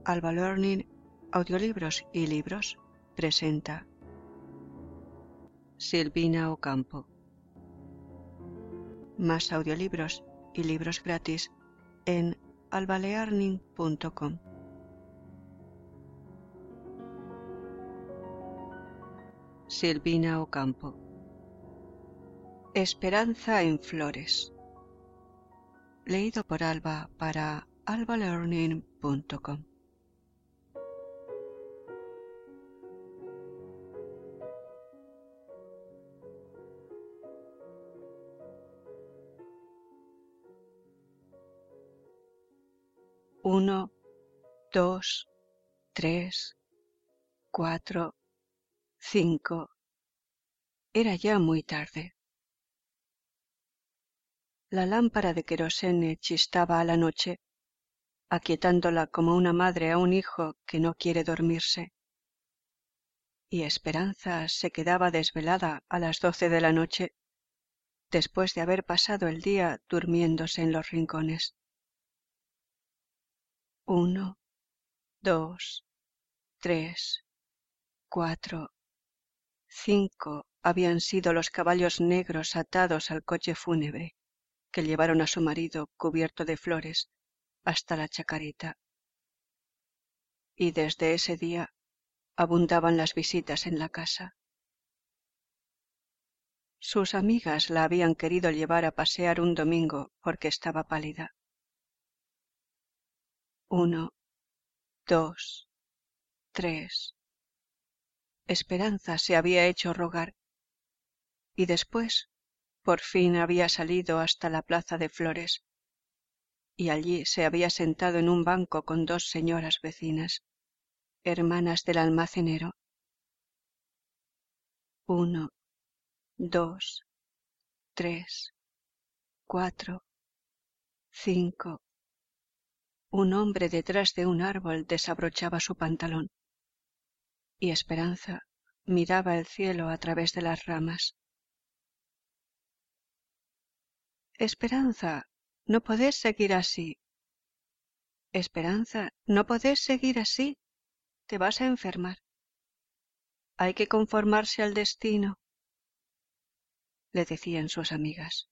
Alba Learning, Audiolibros y Libros presenta Silvina Ocampo. Más audiolibros y libros gratis en albalearning.com. Silvina Ocampo. Esperanza en flores. Leído por Alba para albalearning.com. Uno, 2, 3, 4, 5. Era ya muy tarde. La lámpara de querosene chistaba a la noche, aquietándola como una madre a un hijo que no quiere dormirse. Y Esperanza se quedaba desvelada a las 12 de la noche, después de haber pasado el día durmiéndose en los rincones. 1, 2, 3, 4, 5 habían sido los caballos negros atados al coche fúnebre que llevaron a su marido cubierto de flores hasta la chacarita. Y desde ese día abundaban las visitas en la casa. Sus amigas la habían querido llevar a pasear un domingo porque estaba pálida. 1, 2, 3. Esperanza se había hecho rogar y después por fin había salido hasta la plaza de flores y allí se había sentado en un banco con 2 señoras vecinas, hermanas del almacenero. 1, 2, 3, 4, 5. Un hombre detrás de un árbol desabrochaba su pantalón y Esperanza miraba el cielo a través de las ramas. Esperanza, no podés seguir así. Esperanza, no podés seguir así. Te vas a enfermar. Hay que conformarse al destino, le decían sus amigas.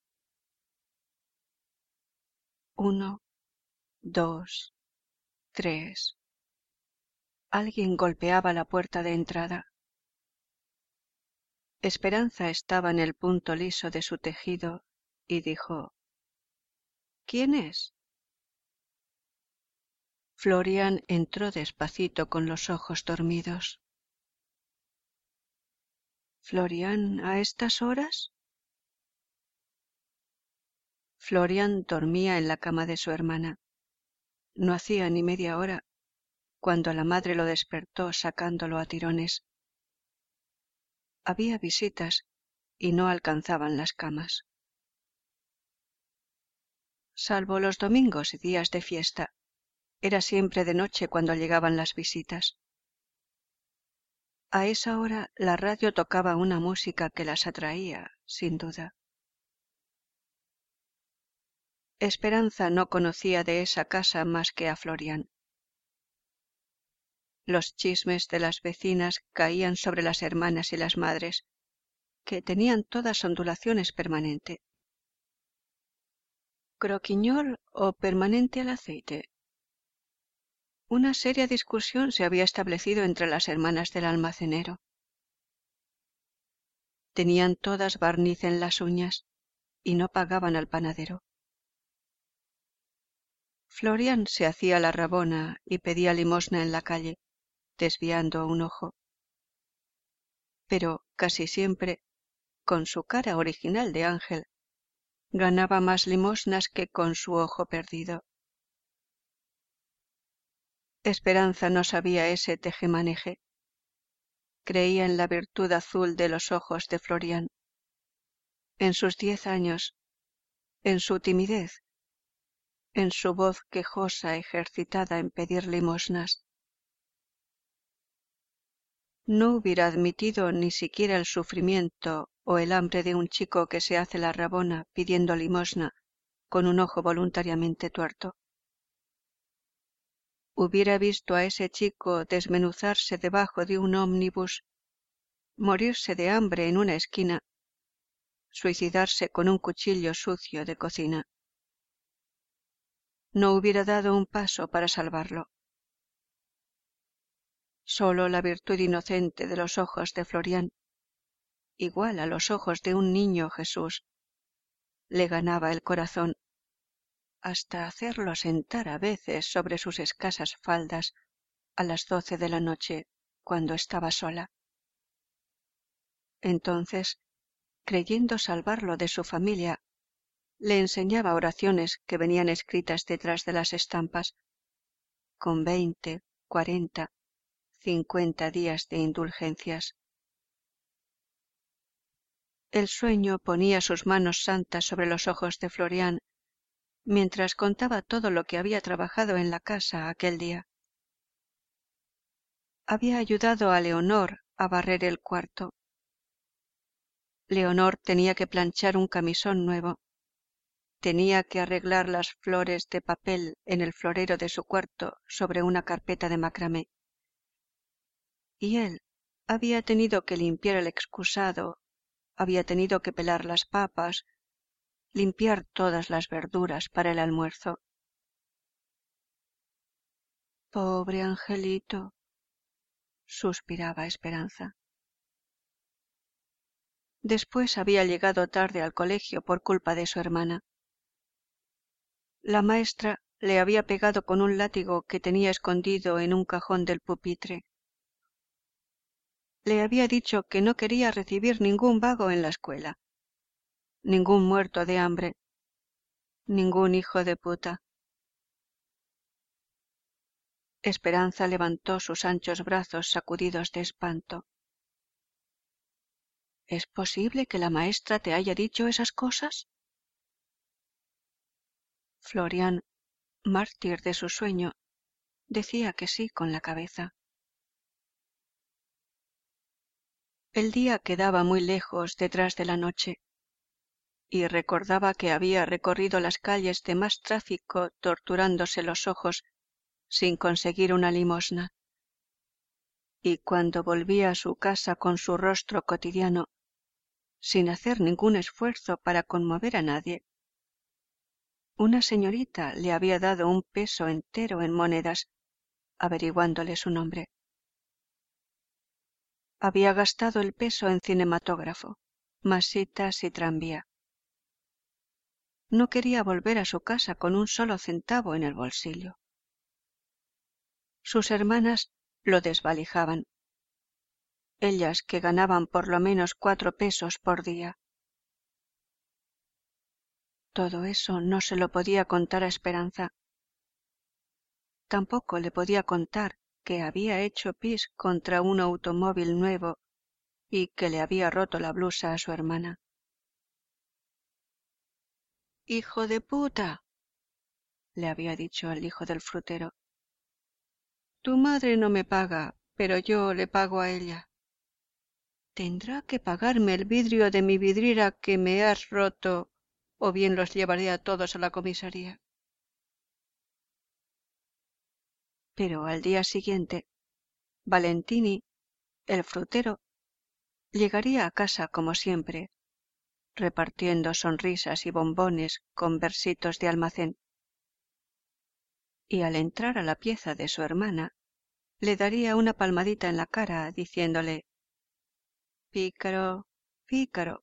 1, 2, 3. Alguien golpeaba la puerta de entrada. Esperanza estaba en el punto liso de su tejido y dijo: ¿Quién es? Florian entró despacito con los ojos dormidos. ¿Florian a estas horas? Florian dormía en la cama de su hermana. No hacía ni media hora cuando la madre lo despertó sacándolo a tirones. Había visitas y no alcanzaban las camas. Salvo los domingos y días de fiesta, era siempre de noche cuando llegaban las visitas. A esa hora la radio tocaba una música que las atraía, sin duda. Esperanza no conocía de esa casa más que a Florian. Los chismes de las vecinas caían sobre las hermanas y las madres, que tenían todas ondulaciones permanente. ¿Croquiñol o permanente al aceite? Una seria discusión se había establecido entre las hermanas del almacenero. Tenían todas barniz en las uñas y no pagaban al panadero. Florian se hacía la rabona y pedía limosna en la calle, desviando un ojo. Pero casi siempre, con su cara original de ángel, ganaba más limosnas que con su ojo perdido. Esperanza no sabía ese tejemaneje. Creía en la virtud azul de los ojos de Florian, en sus 10 años, en su timidez, en su voz quejosa ejercitada en pedir limosnas. No hubiera admitido ni siquiera el sufrimiento o el hambre de un chico que se hace la rabona pidiendo limosna con un ojo voluntariamente tuerto. hubiera visto a ese chico desmenuzarse debajo de un ómnibus, morirse de hambre en una esquina, suicidarse con un cuchillo sucio de cocina. No hubiera dado un paso para salvarlo. Solo la virtud inocente de los ojos de Florian, igual a los ojos de un niño Jesús, le ganaba el corazón, hasta hacerlo sentar a veces sobre sus escasas faldas a las 12 de la noche, cuando estaba sola. Entonces, creyendo salvarlo de su familia, le enseñaba oraciones que venían escritas detrás de las estampas, con 20, 40, 50 días de indulgencias. El sueño ponía sus manos santas sobre los ojos de Florian, mientras contaba todo lo que había trabajado en la casa aquel día. Había ayudado a Leonor a barrer el cuarto. Leonor tenía que planchar un camisón nuevo. Tenía que arreglar las flores de papel en el florero de su cuarto sobre una carpeta de macramé. Y él había tenido que limpiar el excusado, había tenido que pelar las papas, limpiar todas las verduras para el almuerzo. Pobre angelito, suspiraba Esperanza. Después había llegado tarde al colegio por culpa de su hermana. La maestra le había pegado con un látigo que tenía escondido en un cajón del pupitre. Le había dicho que no quería recibir ningún vago en la escuela, ningún muerto de hambre, ningún hijo de puta. Esperanza levantó sus anchos brazos sacudidos de espanto. ¿Es posible que la maestra te haya dicho esas cosas? Florian, mártir de su sueño, decía que sí con la cabeza. El día quedaba muy lejos detrás de la noche, y recordaba que había recorrido las calles de más tráfico torturándose los ojos sin conseguir una limosna. Y cuando volvía a su casa con su rostro cotidiano, sin hacer ningún esfuerzo para conmover a nadie, una señorita le había dado un peso entero en monedas, averiguándole su nombre. Había gastado el peso en cinematógrafo, masitas y tranvía. No quería volver a su casa con un solo centavo en el bolsillo. Sus hermanas lo desvalijaban, ellas que ganaban por lo menos 4 pesos por día. Todo eso no se lo podía contar a Esperanza. Tampoco le podía contar que había hecho pis contra un automóvil nuevo y que le había roto la blusa a su hermana. «¡Hijo de puta!», le había dicho al hijo del frutero. «Tu madre no me paga, pero yo le pago a ella. Tendrá que pagarme el vidrio de mi vidriera que me has roto, o bien los llevaré a todos a la comisaría». Pero al día siguiente, Valentini, el frutero, llegaría a casa como siempre, repartiendo sonrisas y bombones con versitos de almacén. Y al entrar a la pieza de su hermana, le daría una palmadita en la cara, diciéndole: «Pícaro, pícaro».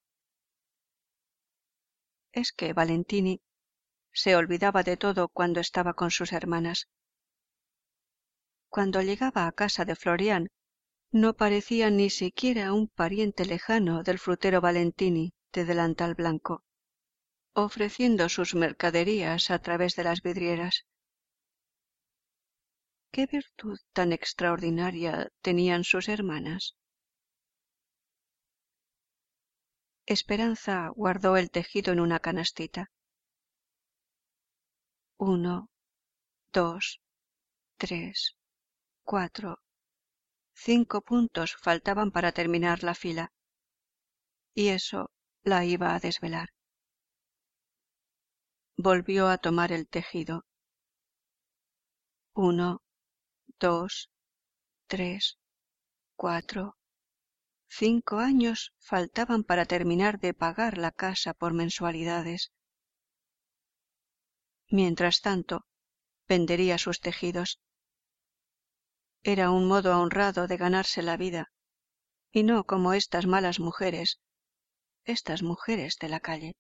Es que Valentini se olvidaba de todo cuando estaba con sus hermanas. Cuando llegaba a casa de Florian, no parecía ni siquiera un pariente lejano del frutero Valentini de delantal blanco, ofreciendo sus mercaderías a través de las vidrieras. ¿Qué virtud tan extraordinaria tenían sus hermanas? Esperanza guardó el tejido en una canastita. 1, 2, 3, 4, 5 puntos faltaban para terminar la fila, y eso la iba a desvelar. Volvió a tomar el tejido. 1, 2, 3, 4, 5 años faltaban para terminar de pagar la casa por mensualidades. Mientras tanto, vendería sus tejidos. Era un modo honrado de ganarse la vida, y no como estas malas mujeres, estas mujeres de la calle.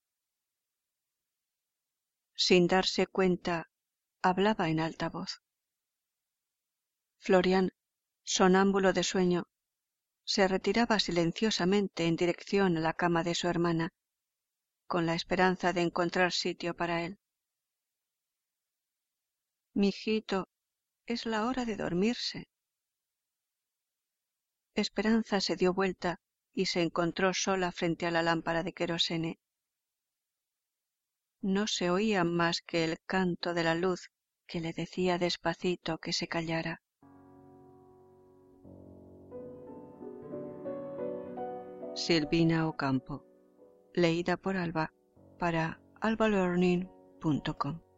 Sin darse cuenta, hablaba en alta voz. Florian, sonámbulo de sueño, se retiraba silenciosamente en dirección a la cama de su hermana, con la esperanza de encontrar sitio para él. Mijito, es la hora de dormirse. Esperanza se dio vuelta y se encontró sola frente a la lámpara de querosene. No se oía más que el canto de la luz que le decía despacito que se callara. Silvina Ocampo, leída por Alba para albalearning.com.